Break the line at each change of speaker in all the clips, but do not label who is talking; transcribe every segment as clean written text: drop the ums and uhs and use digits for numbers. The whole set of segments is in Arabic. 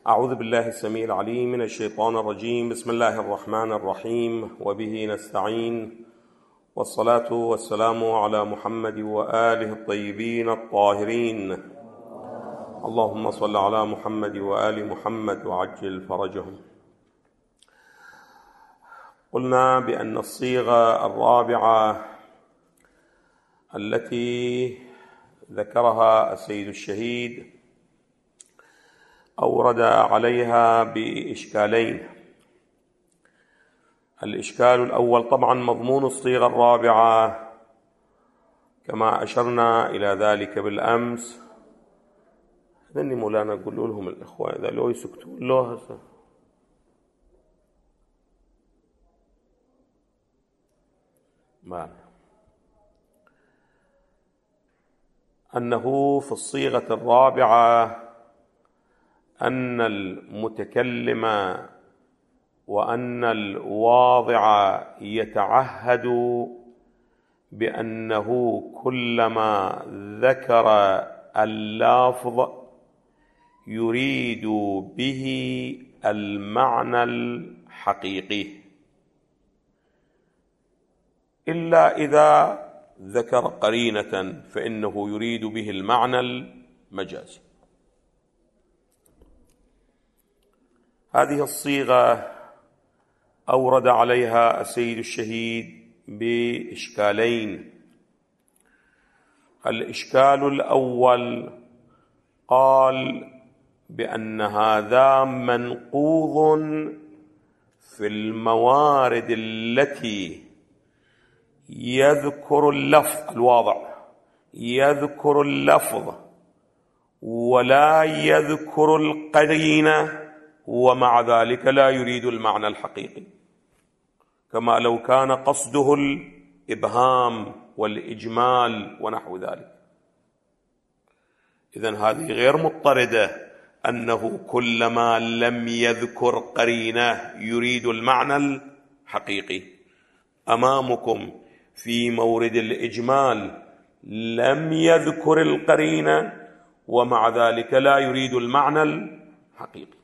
أعوذ بالله السميع العليم من الشيطان الرجيم. بسم الله الرحمن الرحيم، وبه نستعين، والصلاة والسلام على محمد وآله الطيبين الطاهرين. اللهم صل على محمد وآل محمد وعجل فرجهم. قلنا بأن الصيغة الرابعة التي ذكرها السيد الشهيد أورد عليها بإشكالين. الإشكال الأول طبعا مضمون الصيغة الرابعة كما أشرنا إلى ذلك بالأمس. هذني مولانا قولوا لهم الإخوة إذا لو يسكتون له هسه ما أنه في الصيغة الرابعة أن المتكلم وأن الواضع يتعهد بأنه كلما ذكر اللفظ يريد به المعنى الحقيقي، إلا إذا ذكر قرينة فإنه يريد به المعنى المجازي. هذه الصيغة أورد عليها السيد الشهيد بإشكالين. الإشكال الأول قال بأن هذا منقوض في الموارد التي يذكر اللفظ الواضع يذكر اللفظ ولا يذكر القرينة، ومع ذلك لا يريد المعنى الحقيقي، كما لو كان قصده الإبهام والإجمال ونحو ذلك. إذن هذه غير مضطردة، أنه كلما لم يذكر قرينة يريد المعنى الحقيقي. أمامكم في مورد الإجمال لم يذكر القرينة ومع ذلك لا يريد المعنى الحقيقي.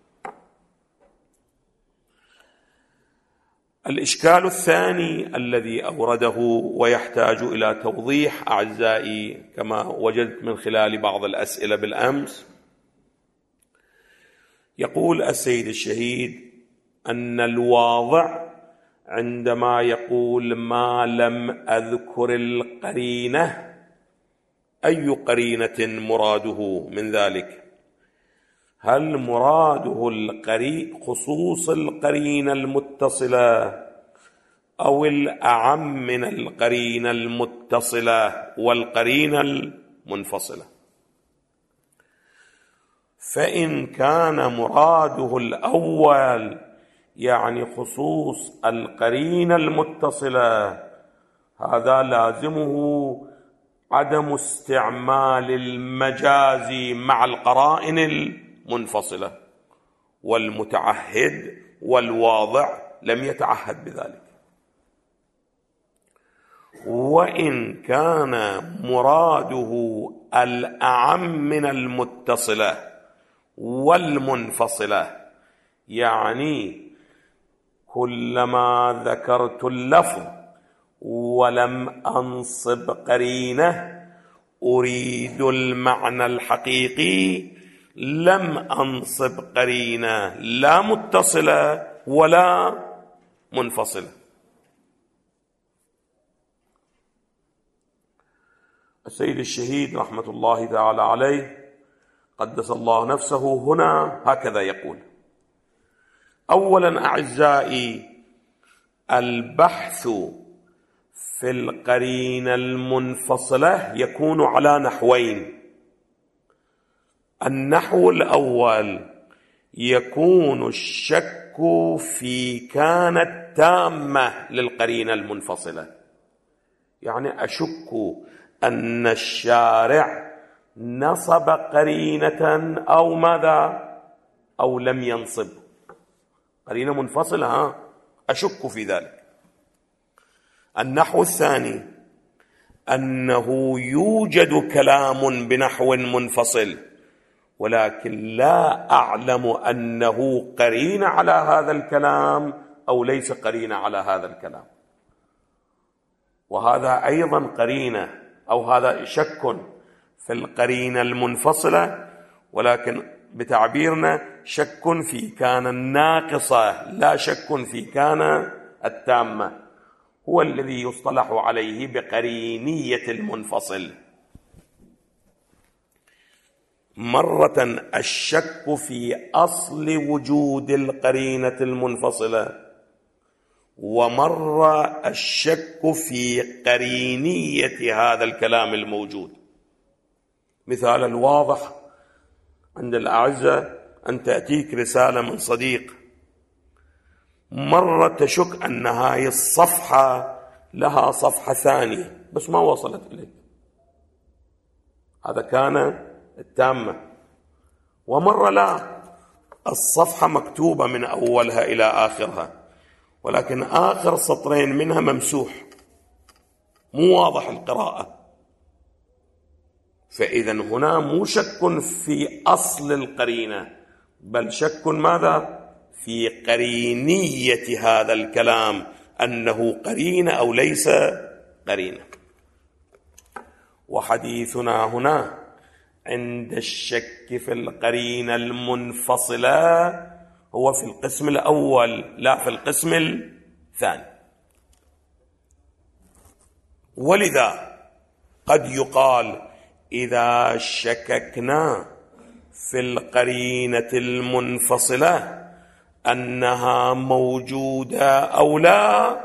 الإشكال الثاني الذي أورده ويحتاج إلى توضيح أعزائي كما وجدت من خلال بعض الأسئلة بالأمس، يقول السيد الشهيد أن الواضع عندما يقول ما لم أذكر القرينة، أي قرينة مراده من ذلك؟ هل مراده خصوص القرينة المتصلة أو الأعم من القرينة المتصلة والقرينة المنفصلة؟ فإن كان مراده الأول يعني خصوص القرينة المتصلة، هذا لازمه عدم استعمال المجازي مع القرائن المنفصلة، والمتعهد والواضع لم يتعهد بذلك. وإن كان مراده الأعم من المتصلة والمنفصلة، يعني كلما ذكرت اللفظ ولم أنصب قرينة أريد المعنى الحقيقي، لم أنصب قرينة لا متصلة ولا منفصلة. السيد الشهيد رحمة الله تعالى عليه قدس الله نفسه هنا هكذا يقول: أولا أعزائي، البحث في القرينة المنفصلة يكون على نحوين. النحو الأول يكون الشك في كانت تامة للقرينة المنفصلة، يعني أشك أن الشارع نصب قرينة أو ماذا أو لم ينصب قرينة منفصلة، أشك في ذلك. النحو الثاني أنه يوجد كلام بنحو منفصل ولكن لا أعلم أنه قرين على هذا الكلام أو ليس قرين على هذا الكلام. وهذا أيضا قرينة، أو هذا شك في القرينة المنفصلة، ولكن بتعبيرنا شك في كان الناقصة لا شك في كان التامة، هو الذي يصطلح عليه بقرينية المنفصل. مرة الشك في أصل وجود القرينة المنفصلة، ومرة الشك في قرينية هذا الكلام الموجود. مثال الواضح عند الأعزة أن تأتيك رسالة من صديق، مرة تشك أن هاي الصفحة لها صفحة ثانية بس ما وصلت إليك، هذا كان التامة. ومرة لا، الصفحة مكتوبة من أولها إلى آخرها، ولكن آخر سطرين منها ممسوح، مو واضح القراءة. فإذا هنا مو شك في أصل القرينة، بل شك ماذا؟ في قرينية هذا الكلام، أنه قرينة أو ليس قرينة. وحديثنا هنا عند الشك في القرينة المنفصلة هو في القسم الأول لا في القسم الثاني. ولذا قد يقال إذا شككنا في القرينة المنفصلة أنها موجودة أو لا،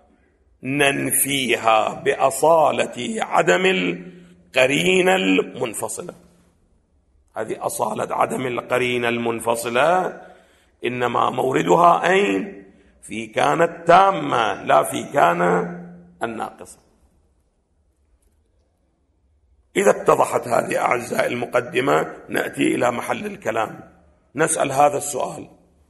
ننفيها بأصالة عدم القرينة المنفصلة. هذه أصالة عدم القرينة المنفصلة إنما موردها أين؟ في كان التامة لا في كان الناقصة. إذا اتضحت هذه أعزائي المقدمة، نأتي إلى محل الكلام، نسأل هذا السؤال.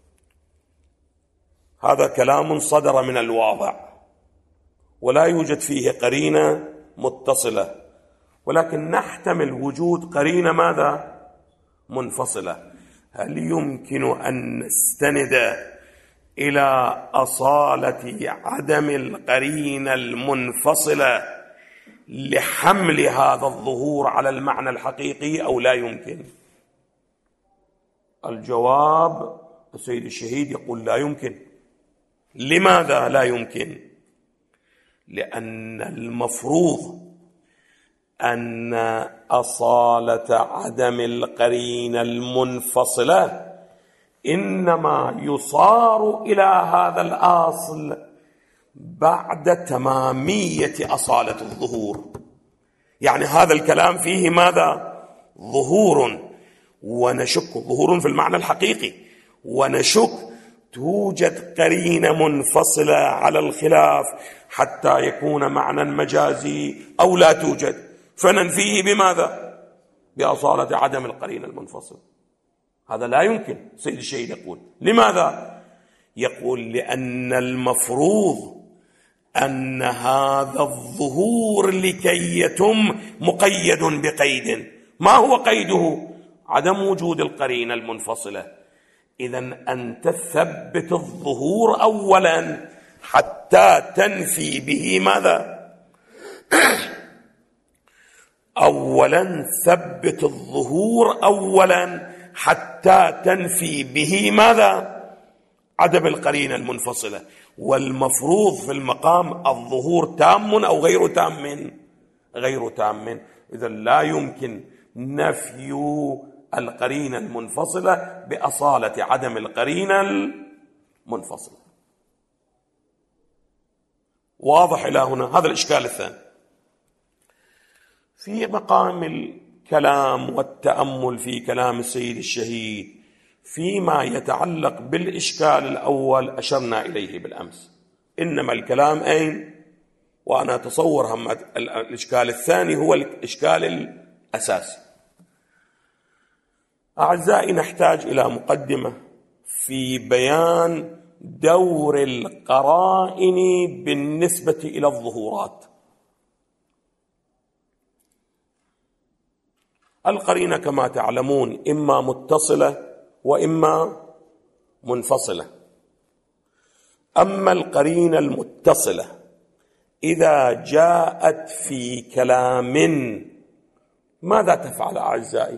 هذا كلام صدر من الواضع ولا يوجد فيه قرينة متصلة، ولكن نحتمل وجود قرينة ماذا؟ منفصلة. هل يمكن أن نستند إلى أصالة عدم القرينة المنفصلة لحمل هذا الظهور على المعنى الحقيقي أو لا يمكن؟ الجواب السيد الشهيد يقول لا يمكن. لماذا لا يمكن؟ لأن المفروض أن أصالة عدم القرينة المنفصلة إنما يصار إلى هذا الأصل بعد تمامية أصالة الظهور. يعني هذا الكلام فيه ماذا؟ ظهور، ونشك ظهور في المعنى الحقيقي، ونشك توجد قرينة منفصلة على الخلاف حتى يكون معنى مجازي أو لا توجد، فننفيه بماذا؟ بأصالة عدم القرينة المنفصلة. هذا لا يمكن. سيد الشهيد يقول لماذا؟ يقول لأن المفروض أن هذا الظهور لكي يتم مقيد بقيد. ما هو قيده؟ عدم وجود القرينة المنفصلة. إذن أنت تثبت الظهور أولا حتى تنفي به ماذا؟ أولا ثبت الظهور أولا حتى تنفي به ماذا؟ عدم القرينة المنفصلة. والمفروض في المقام الظهور تام أو غير تام؟ غير تام. إذن لا يمكن نفي القرينة المنفصلة بأصالة عدم القرينة المنفصلة. واضح إلى هنا؟ هذا الإشكال الثاني. في مقام الكلام والتأمل في كلام السيد الشهيد فيما يتعلق بالإشكال الأول أشرنا إليه بالأمس، إنما الكلام أين؟ وأنا أتصور هم الإشكال الثاني هو الإشكال الأساسي. أعزائي، نحتاج إلى مقدمة في بيان دور القرائن بالنسبة إلى الظهورات. القرينة كما تعلمون إما متصلة وإما منفصلة. أما القرينة المتصلة إذا جاءت في كلام ماذا تفعل أعزائي؟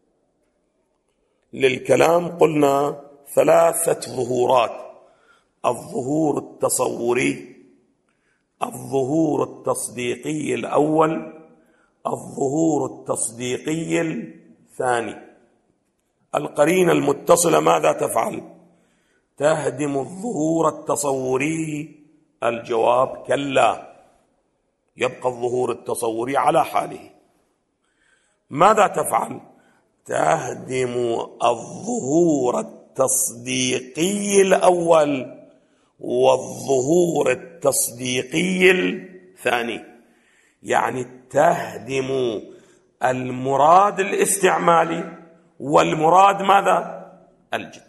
للكلام قلنا 3 ظهورات: الظهور التصوري، الظهور التصديقي الأول، الظهور التصديقي الثاني. القرينة المتصلة ماذا تفعل؟ تهدم الظهور التصوري. الجواب كلا، يبقى الظهور التصوري على حاله. ماذا تفعل؟ تهدم الظهور التصديقي الأول والظهور التصديقي الثاني، يعني تهدم المراد الاستعمالي والمراد ماذا؟ الجدي.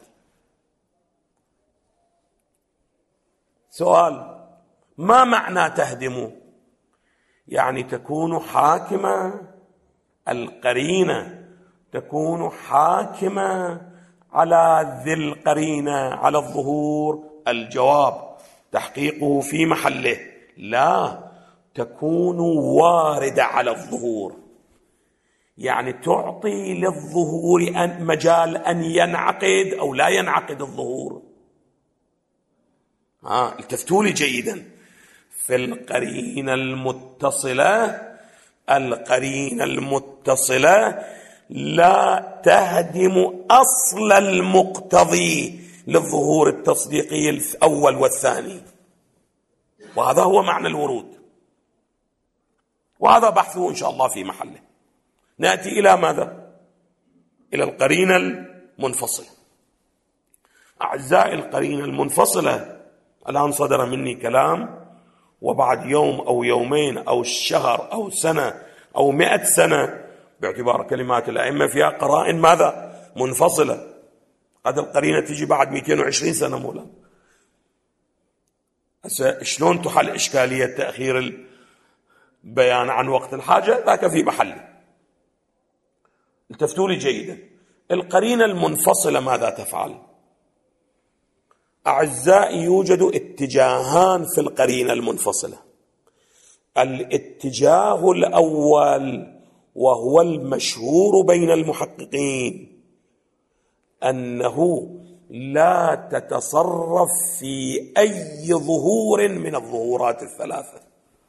سؤال: ما معنى تهدم؟ يعني تكون حاكمة، القرينة تكون حاكمة على ذي القرينة، على الظهور. الجواب تحقيقه في محله، لا، تكون واردة على الظهور، يعني تعطي للظهور مجال أن ينعقد أو لا ينعقد الظهور. التفتوا لي جيدا. في القرينة المتصلة لا تهدم أصل المقتضي للظهور التصديقي الأول والثاني، وهذا هو معنى الورود، وهذا بحثه إن شاء الله في محله. نأتي إلى ماذا؟ إلى القرينة المنفصلة. أعزائي، القرينة المنفصلة الآن صدر مني كلام، وبعد يوم أو يومين أو شهر أو سنة أو 100 سنة، باعتبار كلمات الأئمة فيها قرائن ماذا؟ منفصلة. قد القرينة تجي بعد 220 سنة مولا. شلون تحل إشكالية تأخير البيان عن وقت الحاجة؟ ذاك في محله. التفتوا لي جيدا. القرينة المنفصلة ماذا تفعل؟ أعزائي، يوجد اتجاهان في القرينة المنفصلة. الاتجاه الأول وهو المشهور بين المحققين أنه لا تتصرف في أي ظهور من الظهورات الثلاثة.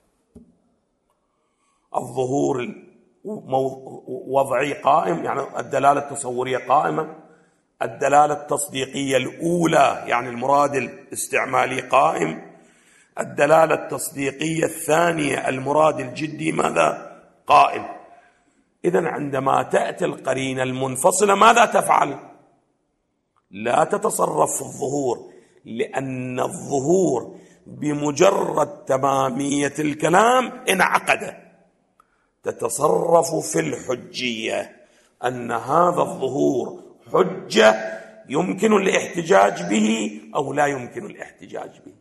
الظهور وضعي قائم، يعني الدلالة التصورية قائمة، الدلالة التصديقية الأولى يعني المراد الاستعمالي قائم، الدلالة التصديقية الثانية المراد الجدي ماذا؟ قائم. إذن عندما تأتي القرينة المنفصلة ماذا تفعل؟ لا تتصرف في الظهور، لأن الظهور بمجرد تمامية الكلام انعقد. تتصرف في الحجية، أن هذا الظهور حجة يمكن الاحتجاج به أو لا يمكن الاحتجاج به.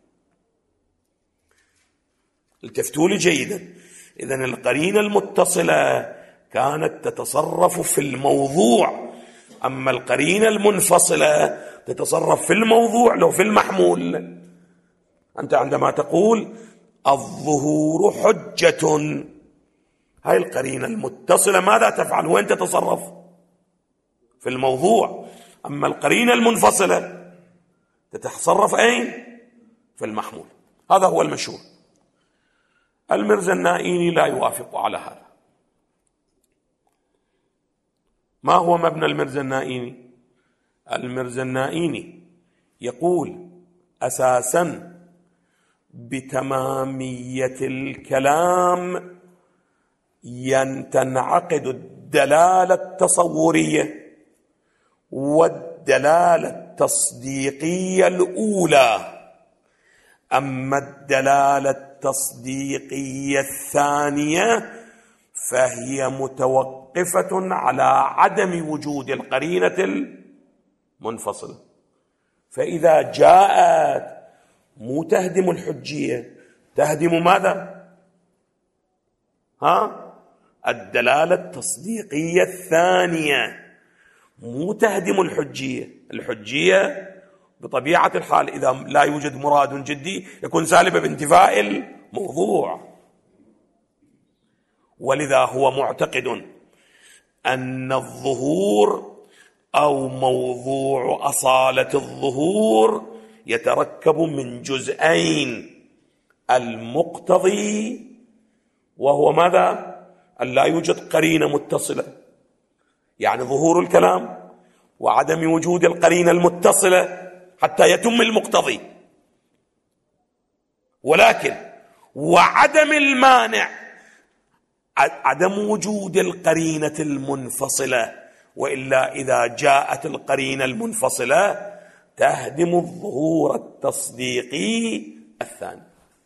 التفتوا لي جيدا. إذن القرينة المتصلة كانت تتصرف في الموضوع، أما القرينة المنفصلة تتصرف في الموضوع لو في المحمول. أنت عندما تقول الظهور حجة، هاي القرينة المتصلة ماذا تفعل؟ وين تتصرف؟ في الموضوع. أما القرينة المنفصلة تتصرف أين؟ في المحمول. هذا هو المشهور. المرزا النائيني لا يوافق على هذا. ما هو مبنى المرزا النائيني؟ المرزا النائيني يقول أساسا بتمامية الكلام تنعقد الدلالة التصورية والدلالة التصديقية الأولى، أما الدلالة التصديقية الثانية فهي متوقفة على عدم وجود القرينة المنفصلة. فإذا جاءت مو تهدم الحجية، تهدم ماذا؟ الدلالة التصديقية الثانية، مو تهدم الحجية. الحجية بطبيعة الحال إذا لا يوجد مراد جدي يكون سالبة بانتفاء الموضوع، ولذا هو معتقد أن الظهور أو موضوع أصالة الظهور يتركب من جزئين: المقتضي وهو ماذا؟ أن لا يوجد قرينة متصلة، يعني ظهور الكلام، وعدم وجود القرينة المتصلة حتى يتم المقتضي، ولكن وعدم المانع عدم وجود القرينة المنفصلة، وإلا إذا جاءت القرينة المنفصلة تهدم الظهور التصديقي الثاني.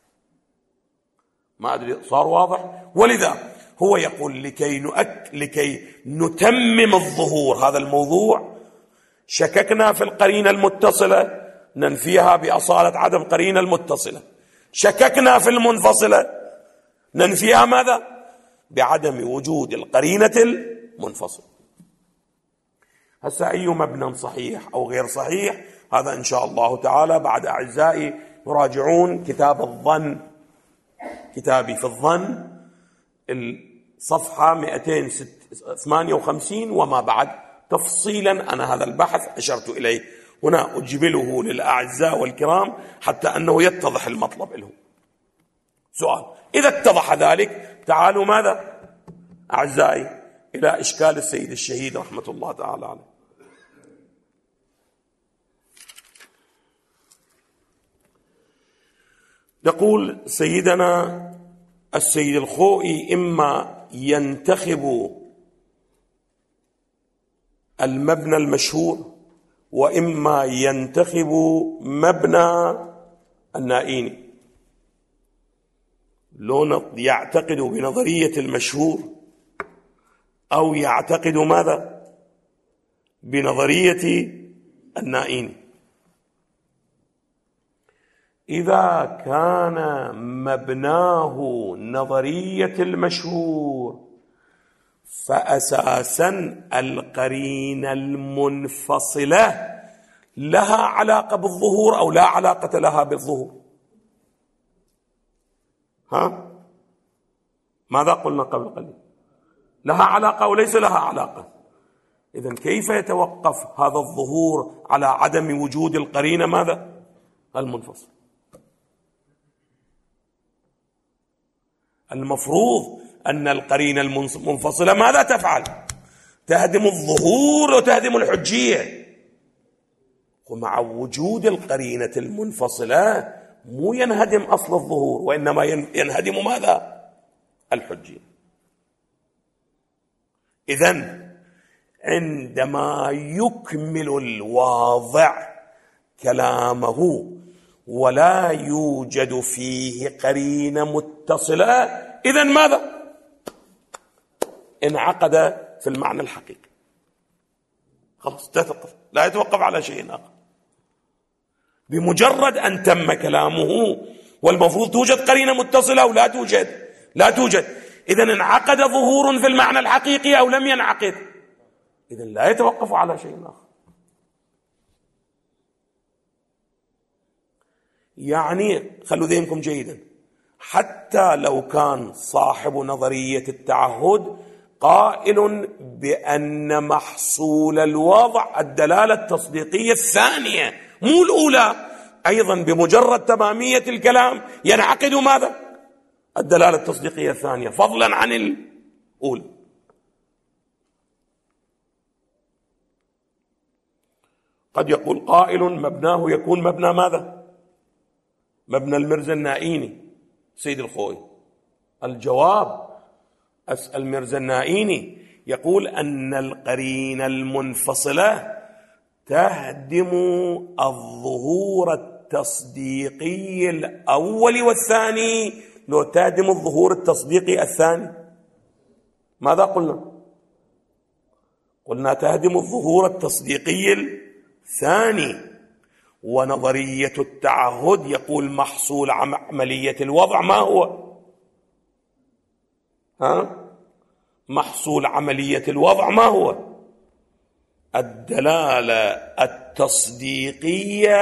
ما أدري صار واضح؟ ولذا هو يقول لكي نتمم الظهور هذا الموضوع شككنا في القرينة المتصلة ننفيها بأصالة عدم قرينة المتصلة، شككنا في المنفصلة ننفيها ماذا؟ بعدم وجود القرينة المنفصلة. هسه أي مبنى صحيح أو غير صحيح هذا إن شاء الله تعالى بعد أعزائي يراجعون كتاب الظن، كتابي في الظن الصفحة 258 وما بعد تفصيلا. أنا هذا البحث أشرت إليه هنا أجبله للأعزاء والكرام حتى أنه يتضح المطلب لهم. سؤال: إذا اتضح ذلك تعالوا ماذا أعزائي إلى إشكال السيد الشهيد رحمة الله تعالى عليه. يقول سيدنا السيد الخوئي: إما ينتخب المبنى المشهور وإما ينتخب مبنى النائيني. لو يعتقد بنظرية المشهور أو يعتقد ماذا؟ بنظرية النائيني. إذا كان مبناه نظرية المشهور فأساسا القرينة المنفصلة لها علاقة بالظهور أو لا علاقة لها بالظهور؟ ماذا قلنا قبل قليل؟ لها علاقة وليس لها علاقة. إذن كيف يتوقف هذا الظهور على عدم وجود القرينة ماذا؟ المنفصل. المفروض أن القرينة المنفصلة ماذا تفعل؟ تهدم الظهور وتهدم الحجية. ومع وجود القرينة المنفصلة مو ينهدم أصل الظهور وإنما ينهدم ماذا؟ الحجية. إذن عندما يكمل الواضع كلامه ولا يوجد فيه قرينة متصلة، إذن ماذا؟ انعقد في المعنى الحقيقي، خلاص لا يتوقف على شيء آخر. بمجرد أن تم كلامه والمفروض توجد قرينة متصلة أو لا توجد، إذن انعقد ظهور في المعنى الحقيقي أو لم ينعقد، إذن لا يتوقف على شيء آخر. يعني خلوا ذهنكم جيدا، حتى لو كان صاحب نظرية التعهد قائل بأن محصول الوضع الدلالة التصديقية الثانية مو الأولى، أيضا بمجرد تمامية الكلام ينعقد ماذا؟ الدلالة التصديقية الثانية فضلا عن الأولى. قد يقول قائل مبناه يكون مبنى ماذا؟ مبنى المرزا النائيني سيد الخوئي. الجواب: المرزا النائيني يقول أن القرينة المنفصلة تهدم الظهور التصديقي الأول والثاني لو تهدم الظهور التصديقي الثاني. ماذا قلنا؟ قلنا تهدم الظهور التصديقي الثاني. ونظرية التعهد يقول محصول عملية الوضع ما هو؟ محصول عملية الوضع ما هو؟ الدلالة التصديقية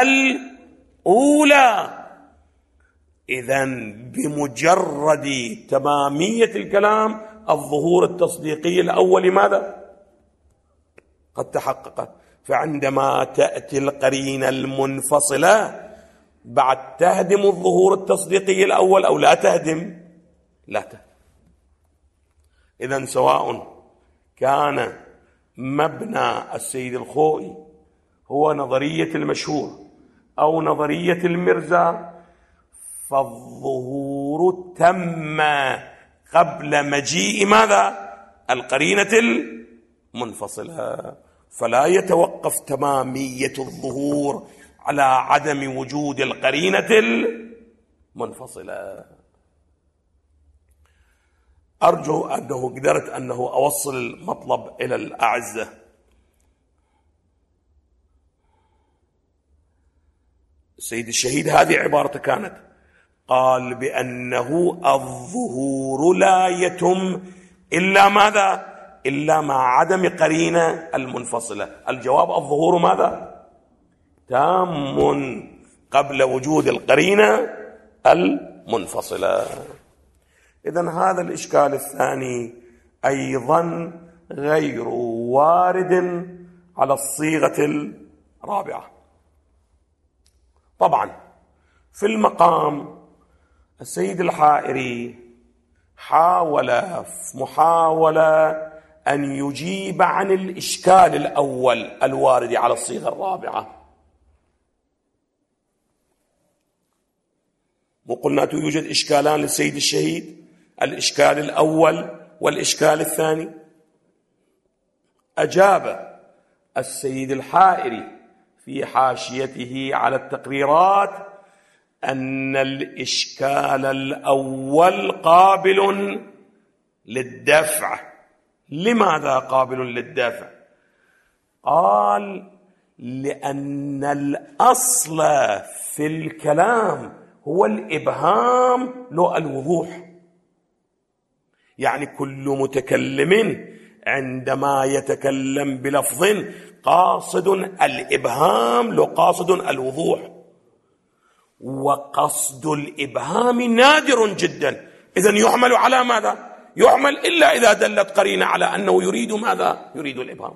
الأولى. إذن بمجرد تمامية الكلام الظهور التصديقي الأول ماذا؟ قد تحقق. فعندما تأتي القرينة المنفصلة بعد تهدم الظهور التصديقي الأول أو لا تهدم؟ لا تهدم. إذن سواء كان مبنى السيد الخوئي هو نظرية المشهور أو نظرية المرزا، فالظهور تم قبل مجيء ماذا؟ القرينة المنفصلة. فلا يتوقف تمامية الظهور على عدم وجود القرينة المنفصلة. أرجو أنه قدرت أنه أوصل المطلب إلى الأعزة. السيد الشهيد هذه عبارته كانت، قال بأنه الظهور لا يتم إلا ماذا؟ إلا مع عدم قرينة المنفصلة. الجواب الظهور ماذا؟ تام قبل وجود القرينة المنفصلة. إذن هذا الإشكال الثاني أيضا غير وارد على الصيغة الرابعة. طبعا في المقام السيد الحائري حاول محاولة أن يجيب عن الإشكال الأول الوارد على الصيغة الرابعة. وقلنا يوجد إشكالان للسيد الشهيد، الإشكال الأول والإشكال الثاني. أجاب السيد الحائري في حاشيته على التقريرات أن الإشكال الأول قابل للدفع. لماذا قابل للدفع؟ قال لأن الأصل في الكلام هو الإبهام لا الوضوح. يعني كل متكلم عندما يتكلم بلفظ قاصد الإبهام لا قاصد الوضوح، وقصد الإبهام نادر جدا. إذن يحمل على ماذا؟ يحمل إلا إذا دلت قرينة على أنه يريد ماذا؟ يريد الإبهام.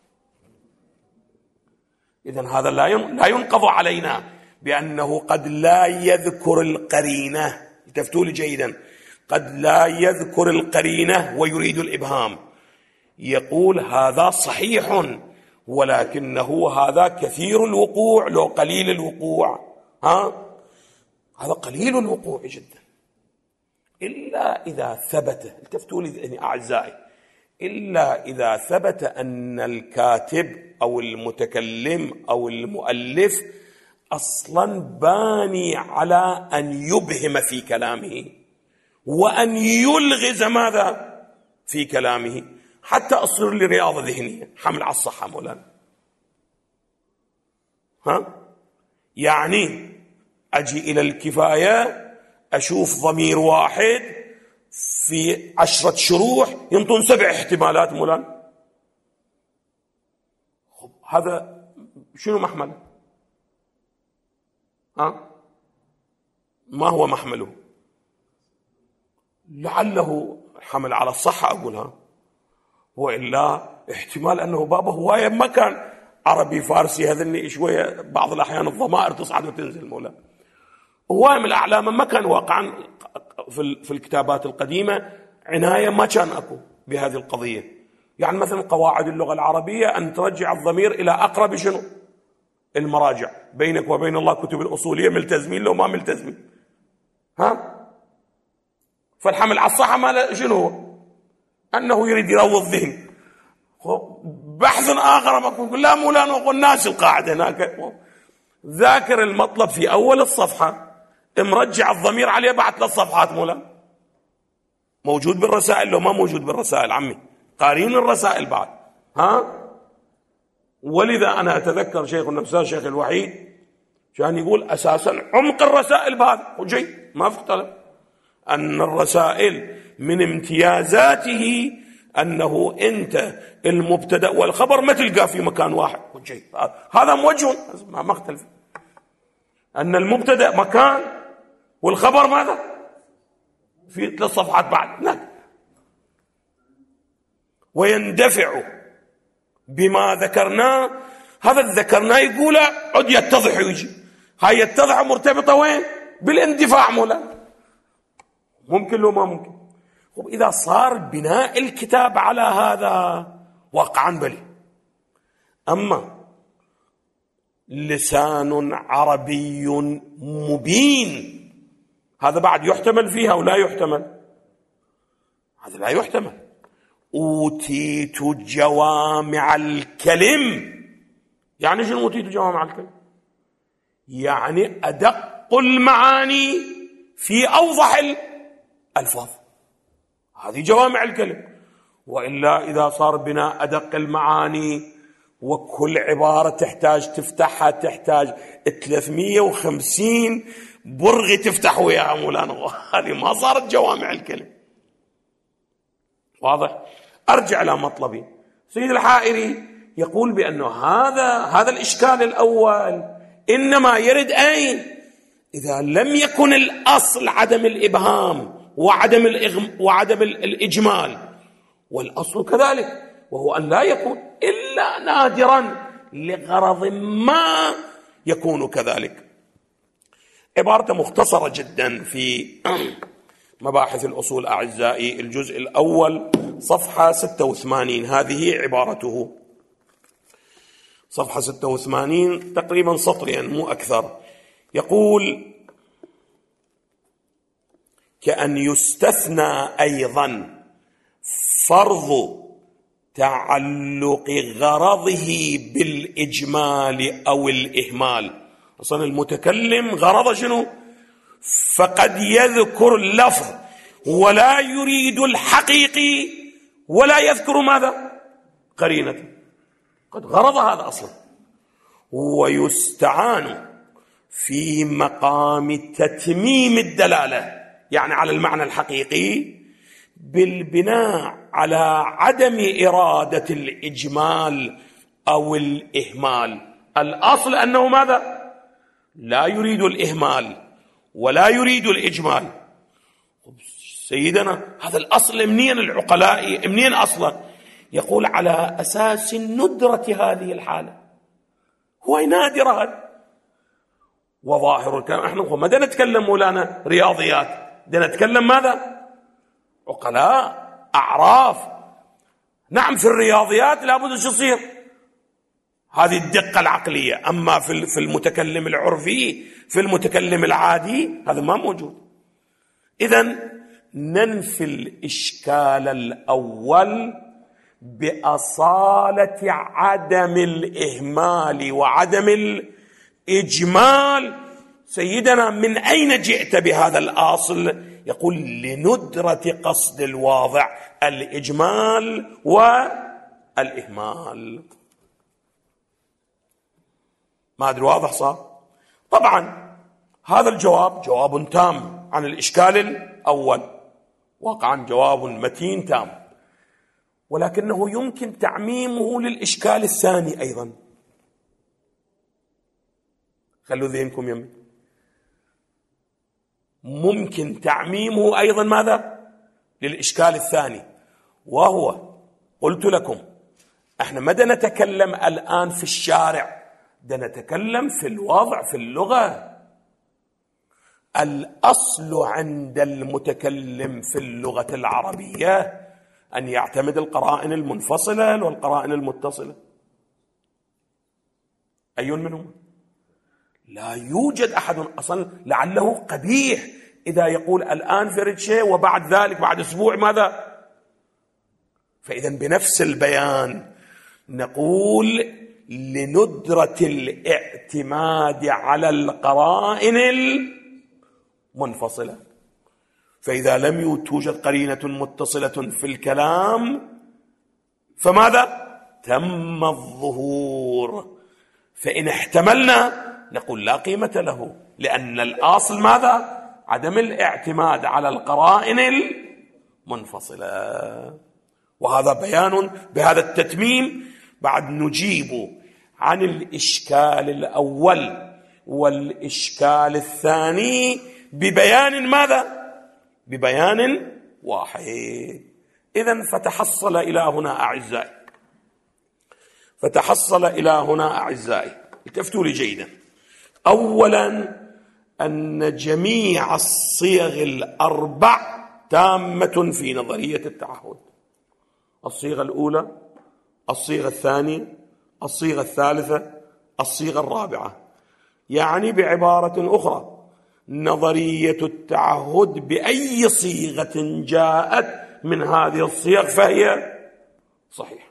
إذن هذا لا ينقض علينا بأنه قد لا يذكر القرينة. التفتوا لي جيدا، قد لا يذكر القرينة ويريد الإبهام. يقول هذا صحيح، ولكنه هذا كثير الوقوع لو قليل الوقوع. هذا قليل الوقوع جدا. إلا إذا ثبت، التفتوا لي أعزائي، إلا إذا ثبت أن الكاتب أو المتكلم أو المؤلف أصلا باني على أن يبهم في كلامه وأن يلغز ماذا في كلامه، حتى أصير لي رياضة ذهنية، حمل على الصحة مولانا. يعني أجي إلى الكفاية أشوف ضمير واحد في 10 شروح ينطون 7 احتمالات مولانا. هذا شنو محمله؟ ما هو محمله؟ لعله حمل على الصحة أقولها، وإلا احتمال أنه بابه هواية ما كان عربي فارسي، هذني شوية بعض الأحيان الضمائر تصعد وتنزل مولانا. هواية من الأعلام ما كان واقعا في الكتابات القديمة عناية ما كان أكو بهذه القضية. يعني مثلا قواعد اللغة العربية أن ترجع الضمير إلى أقرب شنو؟ المراجع. بينك وبين الله كتب الأصولية ملتزمين لو ما ملتزمين. فالحمل على الصحة ما شنو هو؟ أنه يريد يروض الذهن. بحث آخر ما يقول لا مولانا والناس القاعدة هناك ذاكر المطلب في أول الصفحة، مرجع الضمير عليه بعد 3 صفحات مولانا. موجود بالرسائل لو ما موجود بالرسائل عمي، قارين الرسائل بعد. ولذا أنا أتذكر شيخنا الأستاذ شيخ الوحيد كان يقول أساسا عمق الرسائل بهذا وجي ما في اختلاف، أن الرسائل من امتيازاته أنه أنت المبتدأ والخبر ما تلقاه في مكان واحد. هذا موجه ما اختلف، أن المبتدأ مكان والخبر ماذا في 3 صفحات بعد. لا، ويندفع بما ذكرناه. هذا ذكرناه يقول عد يتضح ويجي. هاي يتضح مرتبطة وين؟ بالاندفاع مولا. ممكن لو ما ممكن. إذا صار بناء الكتاب على هذا واقعا بلي. أما لسان عربي مبين هذا بعد يحتمل فيها ولا يحتمل؟ هذا لا يحتمل. أوتيت جوامع الكلم. يعني شنو أوتيت جوامع الكلم؟ يعني أدق المعاني في أوضح الألفاظ، هذه جوامع الكلم. وإلا إذا صار بنا أدق المعاني وكل عبارة تحتاج تفتحها تحتاج 350 برغي تفتح وياها مولانا، هذه ما صارت جوامع الكلم. واضح؟ أرجع إلى مطلبي. سيد الحائري يقول بأنه هذا الإشكال الأول إنما يرد أين؟ إذا لم يكن الأصل عدم الإبهام وعدم الإجمال، والأصل كذلك، وهو أن لا يكون إلا نادرا لغرض ما يكون كذلك. عبارة مختصرة جدا في مباحث الأصول أعزائي، الجزء الأول صفحة 86، هذه عبارته. صفحة 86 تقريبا سطرين مو أكثر. يقول: كأن يستثنى أيضا فرض تعلق غرضه بالإجمال أو الإهمال. أصلا المتكلم غرضه شنو؟ فقد يذكر اللفظ ولا يريد الحقيقي ولا يذكر ماذا؟ قرينة. قد غرض هذا أصلا. ويستعان في مقام تتميم الدلالة، يعني على المعنى الحقيقي، بالبناء على عدم إرادة الإجمال أو الإهمال. الأصل أنه ماذا؟ لا يريد الإهمال ولا يريد الإجمال. سيدنا هذا الأصل منين العقلاء منين أصلا؟ يقول على أساس ندرة هذه الحالة. هو نادرة هذا. وظاهر الكلام احنا ما بدنا نتكلم مولانا رياضيات، بدنا نتكلم ماذا؟ عقلاء أعراف. نعم في الرياضيات لابد شو يصير؟ هذه الدقة العقلية. أما في المتكلم العرفي، في المتكلم العادي، هذا ما موجود. إذن ننفي الإشكال الأول بأصالة عدم الإهمال وعدم الإجمال. سيدنا من أين جئت بهذا الأصل؟ يقول لندرة قصد الواضع الإجمال والإهمال. ما أدري واضح صار؟ طبعا هذا الجواب جواب تام عن الإشكال الأول، واقعا جواب متين تام، ولكنه يمكن تعميمه للإشكال الثاني أيضا. خلوا ذهنكم يمين. ممكن تعميمه أيضا ماذا؟ للإشكال الثاني، وهو قلت لكم احنا ما نتكلم الآن في الشارع، نتكلم في الوضع في اللغة. الأصل عند المتكلم في اللغة العربية أن يعتمد القرائن المنفصلة والقرائن المتصلة. أي منهم؟ لا يوجد أحد أصلا لعله قبيح إذا يقول الآن فرد شيء وبعد ذلك بعد أسبوع ماذا؟ فإذا بنفس البيان نقول لندرة الاعتماد على القرائن المنفصلة. فإذا لم توجد قرينة متصلة في الكلام فماذا؟ تم الظهور. فإن احتملنا نقول لا قيمة له، لأن الأصل ماذا؟ عدم الاعتماد على القرائن منفصلة. وهذا بيان بهذا التتميم بعد نجيب عن الإشكال الأول والإشكال الثاني ببيان ماذا؟ ببيان واحد. إذن فتحصل إلى هنا أعزائي، التفتوا لي جيدا. أولا أن جميع الصيغ الأربع تامة في نظرية التعهد: الصيغة الأولى، الصيغة الثانية، الصيغة الثالثة، الصيغة الرابعة. يعني بعبارة أخرى، نظرية التعهد بأي صيغة جاءت من هذه الصيغ فهي صحيحة.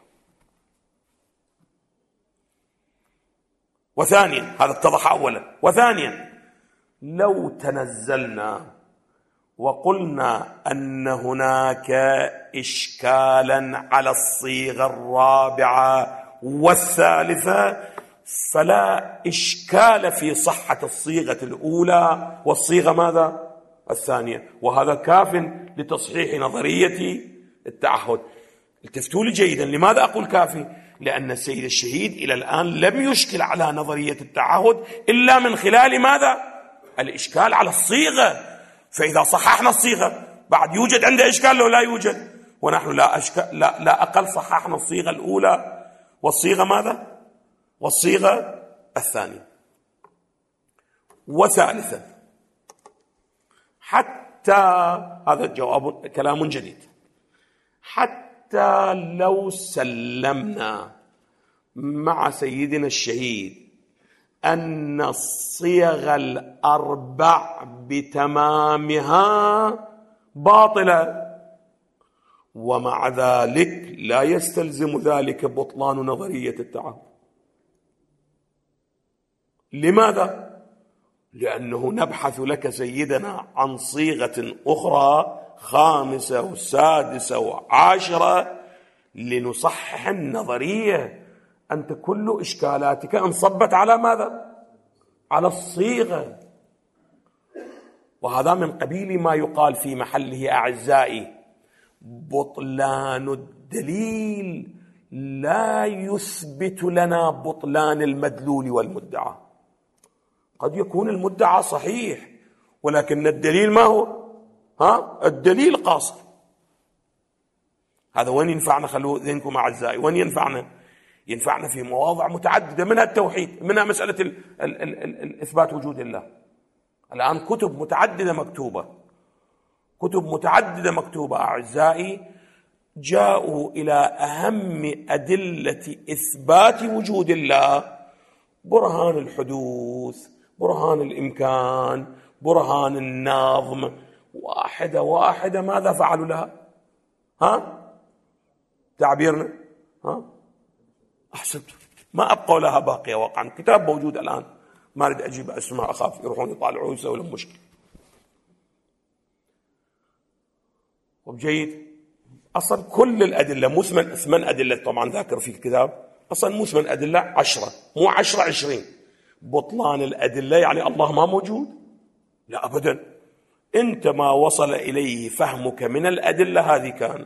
وثانيا، هذا اتضح أولا. وثانيا، لو تنزلنا وقلنا أن هناك إشكالا على الصيغة الرابعة والثالثة، فلا إشكال في صحة الصيغة الأولى والصيغة ماذا؟ الثانية، وهذا كاف لتصحيح نظرية التعهد. التفتوا لي جيدا، لماذا أقول كافي؟ لأن السيد الشهيد إلى الآن لم يشكل على نظرية التعهد إلا من خلال ماذا؟ الإشكال على الصيغة. فإذا صححنا الصيغة بعد يوجد عنده إشكال لو لا يوجد، ونحن لا أقل صححنا الصيغة الأولى والصيغة ماذا؟ والصيغة الثانية. وثالثا، حتى هذا جواب كلام جديد، حتى لو سلمنا مع سيدنا الشهيد أن الصيغ الأربع بتمامها باطلة، ومع ذلك لا يستلزم ذلك بطلان نظرية التعهد. لماذا؟ لأنه نبحث لك سيدنا عن صيغة أخرى خامسة وسادسة وعاشرة لنصحح النظرية. أنت كل إشكالاتك انصبت على ماذا؟ على الصيغة. وهذا من قبيل ما يقال في محله أعزائي: بطلان الدليل لا يثبت لنا بطلان المدلول والمدعى. قد يكون المدعى صحيح ولكن الدليل ما هو؟ الدليل قاصر. هذا وين ينفعنا؟ خلوا ذهنكم أعزائي، وين ينفعنا في مواضع متعددة، منها التوحيد، منها مسألة إثبات وجود الله. الآن كتب متعددة مكتوبة أعزائي جاءوا إلى أهم أدلة إثبات وجود الله: برهان الحدوث، برهان الإمكان، برهان النظم. واحدة واحدة ماذا فعلوا لها؟ تعبيرنا أحسنت، ما أبقوا لها باقية واقعا. كتاب موجود الآن، ما أريد أجيب أسماء، أخاف يروحون يطالعوه يسوي لهم مشكلة. وبجيد، أصلا كل الأدلة مو 8 أدلة طبعا ذاكر في الكتاب، أصلا مو 8 أدلة، 10، مو 10 20. بطلان الأدلة يعني الله ما موجود؟ لا أبدا. أنت ما وصل إليه فهمك من الأدلة هذه كان.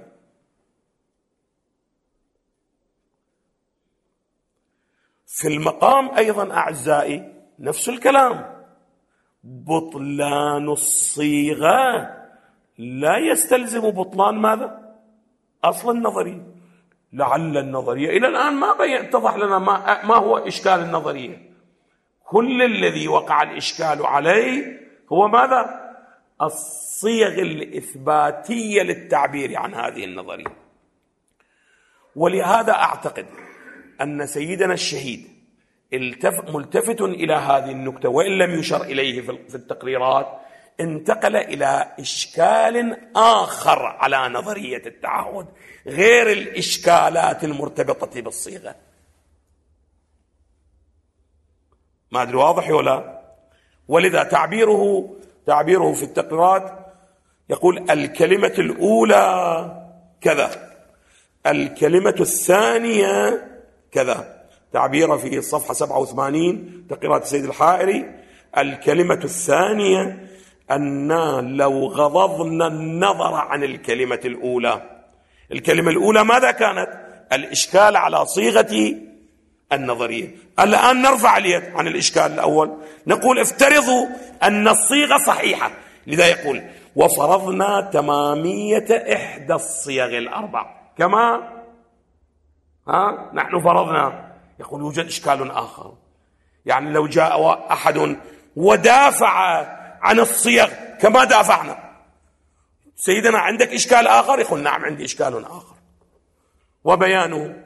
في المقام أيضا أعزائي نفس الكلام: بطلان الصيغة لا يستلزم بطلان ماذا؟ أصل النظرية. لعل النظرية إلى الآن ما اتضح لنا ما هو إشكال النظرية. كل الذي وقع الإشكال عليه هو ماذا؟ الصيغ الإثباتية للتعبير عن هذه النظرية. ولهذا أعتقد أن سيدنا الشهيد ملتفت إلى هذه النكتة، وإن لم يشر إليه في التقريرات، انتقل إلى إشكال آخر على نظرية التعهد غير الإشكالات المرتبطة بالصيغة. ما أدري واضح ولا؟ ولذا تعبيره في التقريرات يقول: الكلمة الأولى كذا، الكلمة الثانية كذا. تعبيره في صفحة 87 تقريرات السيد الحائري: الكلمة الثانية أننا لو غضضنا النظر عن الكلمة الأولى ماذا كانت؟ الإشكال على صيغة النظرية. الآن نرفع اليد عن الإشكال الأول، نقول افترضوا أن الصيغة صحيحة، لذا يقول وفرضنا تمامية إحدى الصيغ الأربع كما نحن فرضنا. يقول يوجد إشكال آخر، يعني لو جاء أحد ودافع عن الصيغ كما دافعنا، سيدنا عندك إشكال آخر؟ يقول نعم عندي إشكال آخر، وبيانه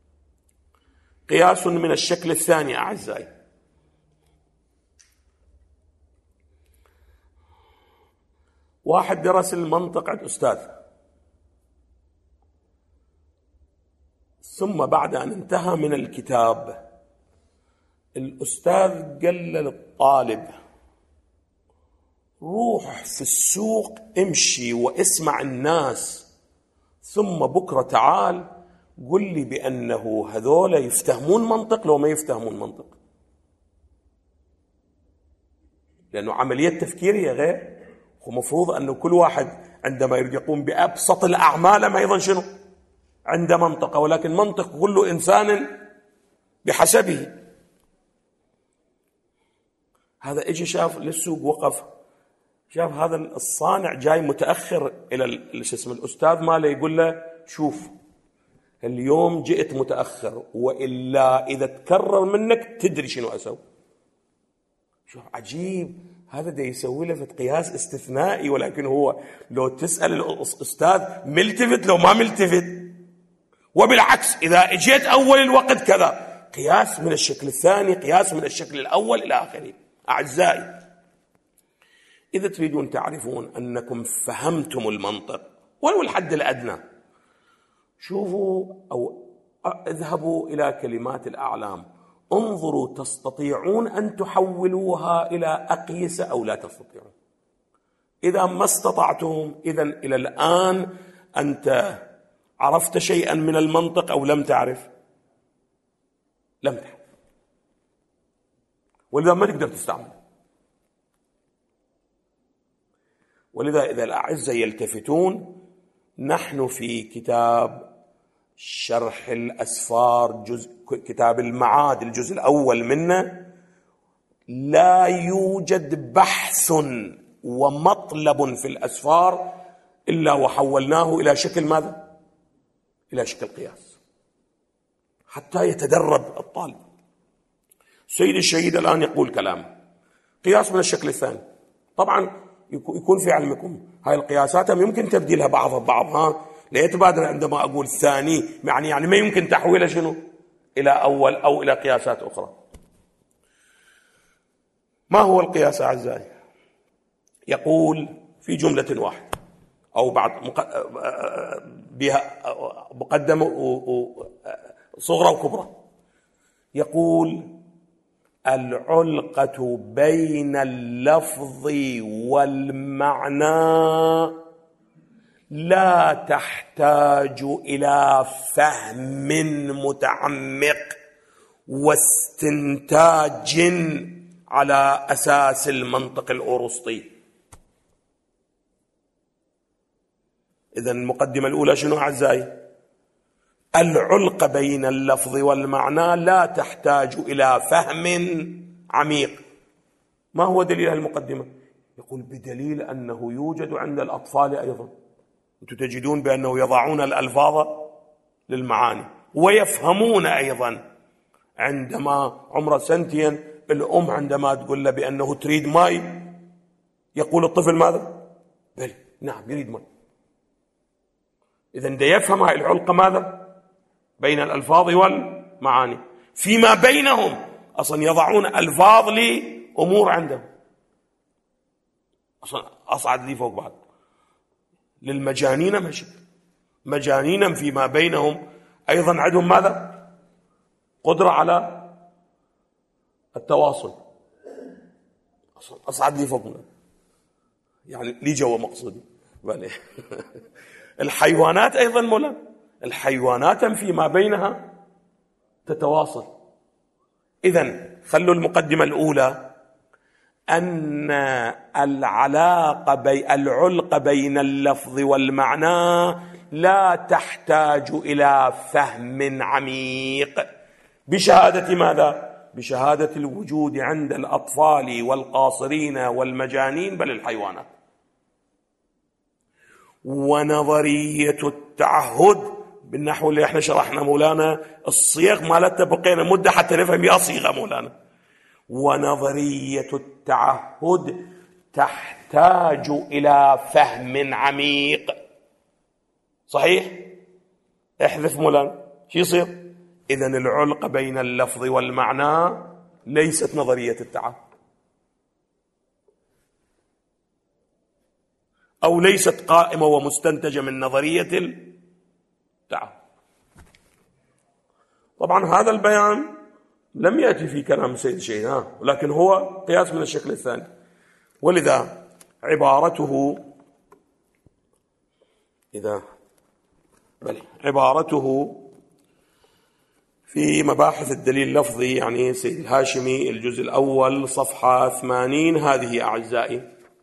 قياس من الشكل الثاني. أعزائي، واحد درس المنطق عند أستاذ، ثم بعد أن انتهى من الكتاب الأستاذ قال للطالب روح في السوق امشي واسمع الناس، ثم بكرة تعال قل لي بأنه هذول يفتهمون منطق لو ما يفتهمون منطق، لأنه عملية تفكيرية غير. ومفروض أنه كل واحد عندما يريد يقوم بأبسط الأعمال ما أيضا شنو عنده منطقة، ولكن منطق كل إنسان بحسبه. هذا اجي شاف للسوق، وقف شاف هذا الصانع جاي متأخر إلى الأستاذ ماله، يقول له شوف اليوم جئت متأخر، وإلا إذا تكرر منك تدري شنو أسوي. شوف عجيب، هذا ده يسوي له قياس استثنائي، ولكن هو لو تسأل الأستاذ ملتفت لو ما ملتفت. وبالعكس إذا اجيت أول الوقت كذا، قياس من الشكل الثاني، قياس من الشكل الأول إلى آخره. أعزائي، إذا تريدون تعرفون أنكم فهمتم المنطق ولو الحد الأدنى، شوفوا أو اذهبوا إلى كلمات الأعلام، انظروا تستطيعون أن تحولوها إلى أقيسة أو لا تستطيعون. إذا ما استطعتم، إذن إلى الآن أنت عرفت شيئا من المنطق أو لم تعرف؟ لم تعرف، ولذا ما تقدر تستعمل. ولذا إذا الأعزة يلتفتون، نحن في كتاب شرح الأسفار كتاب المعاد الجزء الأول منه لا يوجد بحث ومطلب في الأسفار إلا وحولناه إلى شكل ماذا؟ إلى شكل قياس، حتى يتدرب الطالب. سيد الشهيد الآن يقول كلام قياس من الشكل الثاني. طبعا يكون في علمكم هاي القياسات يمكن تبديلها بعضها ببعض، لا يتبادر عندما أقول ثاني يعني ما يمكن تحويلها شنو إلى أول أو إلى قياسات أخرى. ما هو القياس أعزائي؟ يقول في جملة واحدة أو بعد بها مقدمة صغرى وكبرى، يقول العلقة بين اللفظ والمعنى لا تحتاج إلى فهم متعمق واستنتاج على أساس المنطق الأرسطي. إذن المقدمة الأولى شنو أعزائي؟ العلقة بين اللفظ والمعنى لا تحتاج إلى فهم عميق. ما هو دليل المقدمة؟ يقول بدليل أنه يوجد عند الأطفال أيضا. أنتم تجدون بأنه يضعون الألفاظ للمعاني ويفهمون أيضا. عندما عمره سنتين الأم عندما تقول له بأنه تريد ماء، يقول الطفل ماذا؟ بل نعم يريد ماء. إذن ده يفهم هاي العلقة ماذا؟ بين الألفاظ والمعاني. فيما بينهم أصلا يضعون ألفاظ لأمور عندهم أصلا أصعد لي فوق بعض. للمجانين مشكل، مجانين فيما بينهم أيضا عندهم ماذا؟ قدرة على التواصل. أصلا أصعد لي فوق يعني لي جوا مقصودي. الحيوانات أيضا مولا، الحيوانات فيما بينها تتواصل. إذن خلوا المقدمة الأولى أن العلق بين اللفظ والمعنى لا تحتاج إلى فهم عميق، بشهادة ماذا؟ بشهادة الوجود عند الأطفال والقاصرين والمجانين بل الحيوانات. ونظرية التعهد بالنحو اللي احنا شرحنا مولانا الصيغ مالتها بقينا مدة حتى نفهم يا صيغة مولانا. ونظرية التعهد تحتاج إلى فهم عميق. صحيح؟ احذف مولانا شو يصير؟ إذن العلقة بين اللفظ والمعنى ليست نظرية التعهد، أو ليست قائمة ومستنتجة من نظرية التعهد. طبعا هذا البيان لم يأتي في كلام سيد الشيخ، ولكن هو قياس من الشكل الثاني. ولذا عبارته في مباحث الدليل اللفظي، يعني سيد الهاشمي الجزء الأول صفحة 80، هذه أعزائي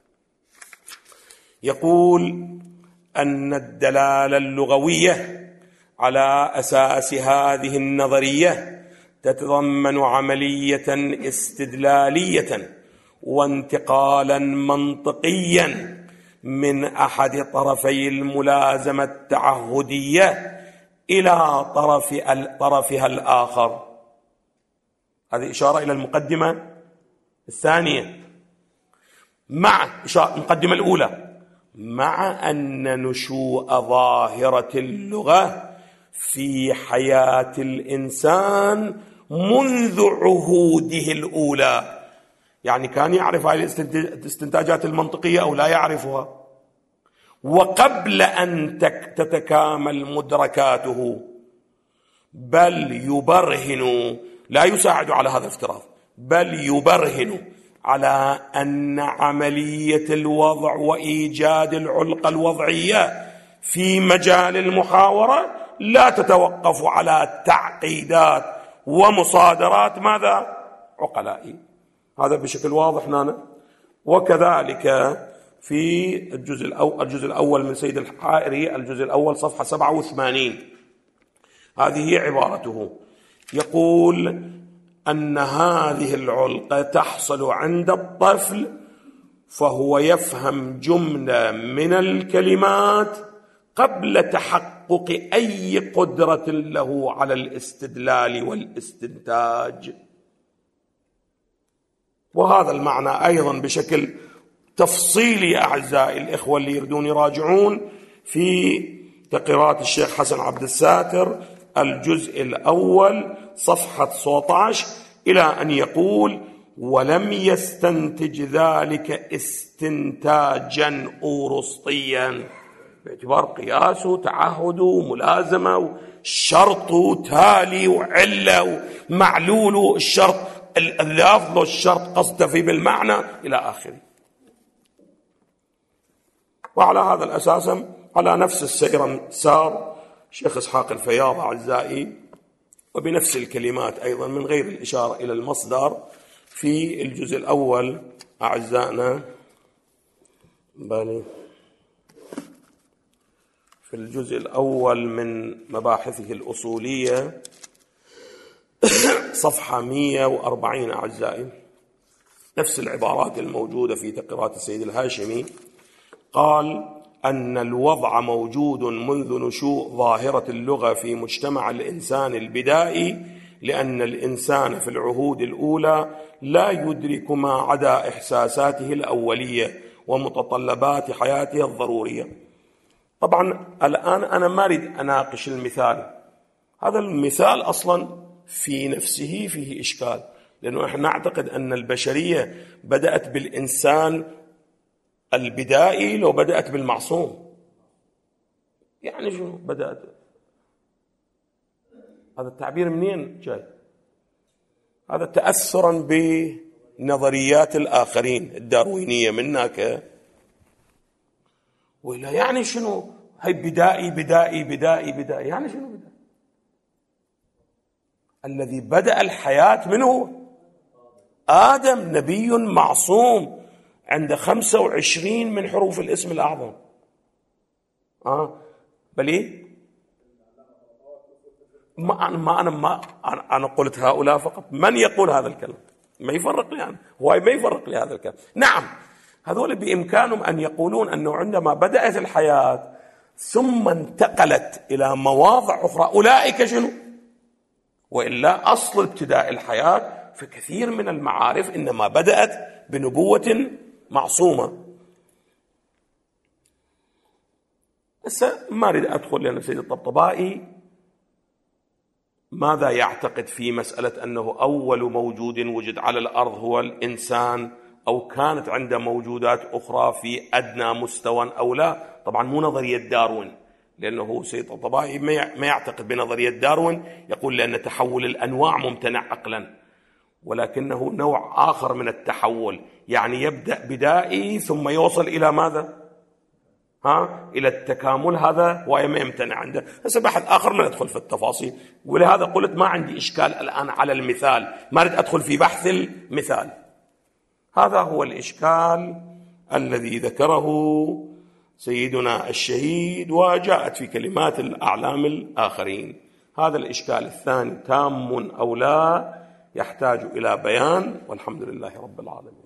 يقول أن الدلالة اللغوية على أساس هذه النظرية تتضمن عملية استدلالية وانتقالا منطقيا من أحد طرفي الملازمة التعهدية إلى طرفها الآخر. هذه إشارة إلى المقدمة الثانية مع المقدمة الأولى، مع أن نشوء ظاهرة اللغة في حياة الإنسان منذ عهوده الأولى، يعني كان يعرف هذه الاستنتاجات المنطقية أو لا يعرفها، وقبل أن تتكامل مدركاته، بل يبرهن، لا يساعد على هذا الافتراض، بل يبرهن على أن عملية الوضع وإيجاد العلقة الوضعية في مجال المحاورة لا تتوقف على تعقيدات ومصادرات ماذا؟ عقلائي. هذا بشكل واضح هنا. وكذلك في الجزء الأول من سيد الحائري، الجزء الأول صفحة 87، هذه عبارته، يقول أن هذه العلقة تحصل عند الطفل فهو يفهم جملة من الكلمات قبل تحقق أي قدرة له على الاستدلال والاستنتاج. وهذا المعنى أيضا بشكل تفصيلي أعزائي الإخوة اللي يريدون يراجعون في تقريرات الشيخ حسن عبد الساتر الجزء الأول صفحة 19، إلى أن يقول: ولم يستنتج ذلك استنتاجا أورسطيا، باعتبار قياسه تعهده ملازمة شرط تالي وعلة ومعلول الشرط اللفظ والشرط قصد في بالمعنى إلى آخره. وعلى هذا الأساس على نفس السير سار شيخ إسحاق الفياض أعزائي، وبنفس الكلمات أيضا من غير الإشارة إلى المصدر في الجزء الأول أعزائنا، في الجزء الأول من مباحثه الأصولية صفحة 140 أعزائي، نفس العبارات الموجودة في تقريرات السيد الهاشمي. قال أن الوضع موجود منذ نشوء ظاهرة اللغة في مجتمع الإنسان البدائي، لأن الإنسان في العهود الأولى لا يدرك ما عدا إحساساته الأولية ومتطلبات حياته الضرورية. طبعا الآن أنا ما أريد أناقش المثال، هذا المثال أصلا في نفسه فيه إشكال، لأنه إحنا نعتقد أن البشرية بدأت بالإنسان البدائي لو بدأت بالمعصوم. يعني شو بدأت؟ هذا التعبير منين جاي؟ هذا تأثرا بنظريات الآخرين الداروينية منك، ولا يعني شنو هي بدائي بدائي بدائي بدائي؟ يعني شنو بدائي؟ الذي بدأ الحياة منه آدم نبي معصوم عند 25 من حروف الاسم الأعظم. بل إيه؟ أنا قلت هؤلاء فقط. من يقول هذا الكلام؟ ما يفرق لي أنا، هو ما يفرق لي هذا الكلام. نعم، هذول بإمكانهم أن يقولون أنه عندما بدأت الحياة ثم انتقلت إلى مواضع أخرى، أولئك شنو؟ وإلا أصل ابتداء الحياة في كثير من المعارف إنما بدأت بنبوة معصومة. ما أريد أدخل، لأن سيد الطبطبائي ماذا يعتقد في مسألة أنه أول موجود وجد على الأرض هو الإنسان، أو كانت عنده موجودات أخرى في أدنى مستوى أو لا. طبعا مو نظرية داروين، لأنه سيد الطبطبائي ما يعتقد بنظرية داروين، يقول لأن تحول الأنواع ممتنع عقلا، ولكنه نوع آخر من التحول، يعني يبدأ بدائي ثم يوصل إلى ماذا؟ إلى التكامل. هذا هو ما يمتنع عنده. هذا بحث آخر، ما ندخل في التفاصيل، ولهذا قلت ما عندي إشكال الآن على المثال، ما أريد أدخل في بحث المثال. هذا هو الإشكال الذي ذكره سيدنا الشهيد، وجاءت في كلمات الأعلام الآخرين. هذا الإشكال الثاني تام أو لا يحتاج إلى بيان، والحمد لله رب العالمين.